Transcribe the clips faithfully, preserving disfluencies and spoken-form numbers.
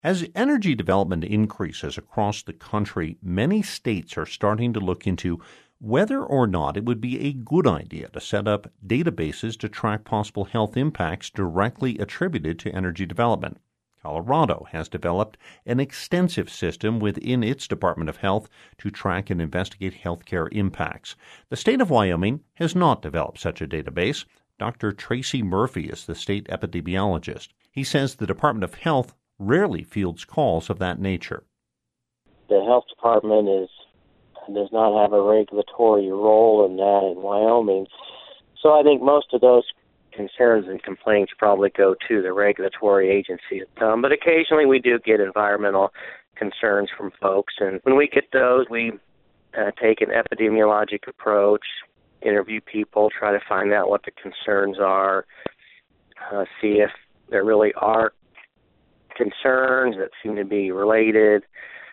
As energy development increases across the country, many states are starting to look into whether or not it would be a good idea to set up databases to track possible health impacts directly attributed to energy development. Colorado has developed an extensive system within its Department of Health to track and investigate healthcare impacts. The state of Wyoming has not developed such a database. Doctor Tracy Murphy is the state epidemiologist. He says the Department of Health rarely fields calls of that nature. The health department is does not have a regulatory role in that in Wyoming. So I think most of those concerns and complaints probably go to the regulatory agency. Um, but occasionally we do get environmental concerns from folks. And when we get those, we uh, take an epidemiologic approach, interview people, try to find out what the concerns are, uh, see if there really are concerns that seem to be related.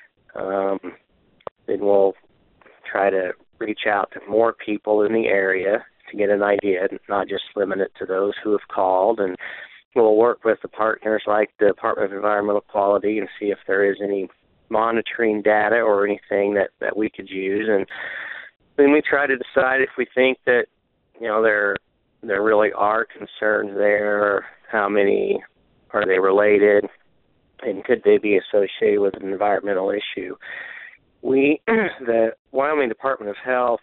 Um, then we'll try to reach out to more people in the area to get an idea, not just limit it to those who have called. And we'll work with the partners like the Department of Environmental Quality and see if there is any monitoring data or anything that, that we could use. And then we try to decide if we think that, you know, there there really are concerns there, how many are they related, and could they be associated with an environmental issue. We, the Wyoming Department of Health,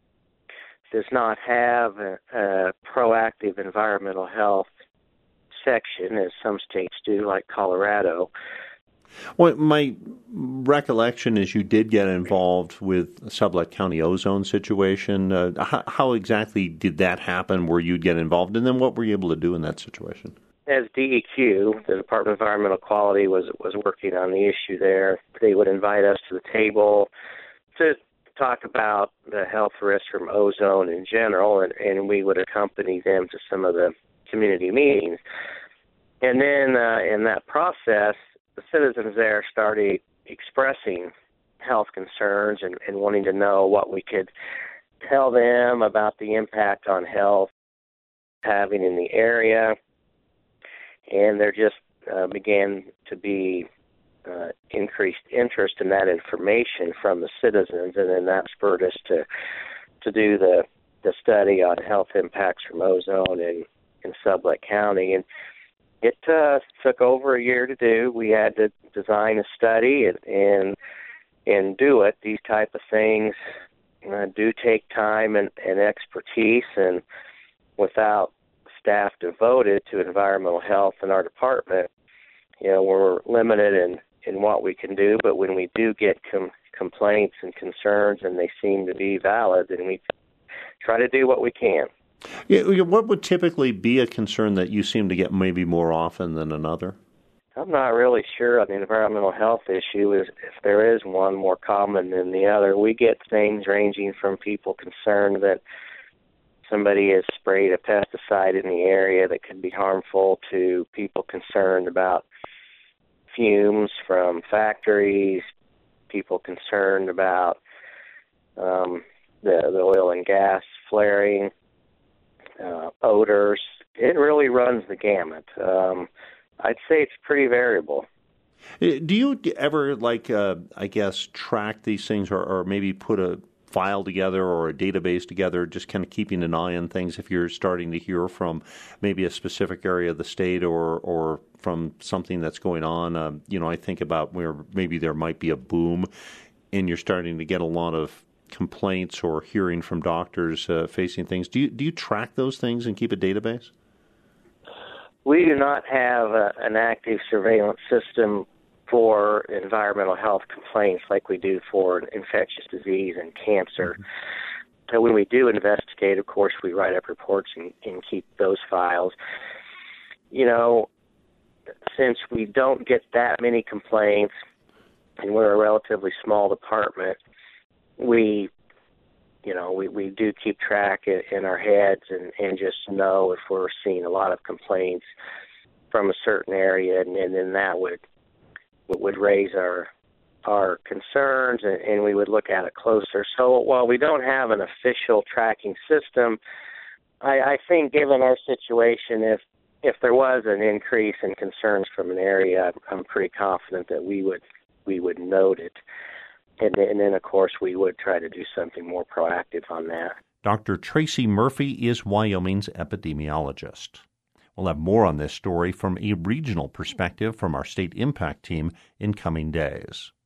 does not have a, a proactive environmental health section, as some states do, like Colorado. Well, my recollection is you did get involved with the Sublette County ozone situation. Uh, how, how exactly did that happen where you'd get involved, and then what were you able to do in that situation? As D E Q, the Department of Environmental Quality was was working on the issue there. They would invite us to the table to talk about the health risks from ozone in general, and, and we would accompany them to some of the community meetings. And then uh, in that process, the citizens there started expressing health concerns and, and wanting to know what we could tell them about the impact on health having in the area. And there just uh, began to be uh, increased interest in that information from the citizens, and then that spurred us to to do the, the study on health impacts from ozone in, in Sublette County. And it uh, took over a year to do. We had to design a study and and, and do it. These type of things uh, do take time and, and expertise, and without staff devoted to environmental health in our department, you know, we're limited in, in what we can do, but when we do get com- complaints and concerns and they seem to be valid, then we try to do what we can. Yeah, what would typically be a concern that you seem to get maybe more often than another? I'm not really sure on the environmental health issue is if there is one more common than the other. We get things ranging from people concerned that somebody has sprayed a pesticide in the area that could be harmful to people concerned about fumes from factories, people concerned about um, the, the oil and gas flaring, uh, odors. It really runs the gamut. Um, I'd say it's pretty variable. Do you ever, like, uh, I guess, track these things or, or maybe put a file together or a database together, just kind of keeping an eye on things if you're starting to hear from maybe a specific area of the state or or from something that's going on? Uh, you know, I think about where maybe there might be a boom and you're starting to get a lot of complaints or hearing from doctors uh, facing things. Do you, do you track those things and keep a database? We do not have a, an active surveillance system for environmental health complaints like we do for infectious disease and cancer. Mm-hmm. So when we do investigate, of course, we write up reports and, and keep those files. You know, since we don't get that many complaints and we're a relatively small department, we, you know, we, we do keep track in our heads and, and just know if we're seeing a lot of complaints from a certain area, and, and then that would would raise our our concerns, and, and we would look at it closer. So while we don't have an official tracking system, I, I think given our situation, if if there was an increase in concerns from an area, I'm pretty confident that we would we would note it. And, and then, of course, we would try to do something more proactive on that. Doctor Tracy Murphy is Wyoming's epidemiologist. We'll have more on this story from a regional perspective from our state impact team in coming days.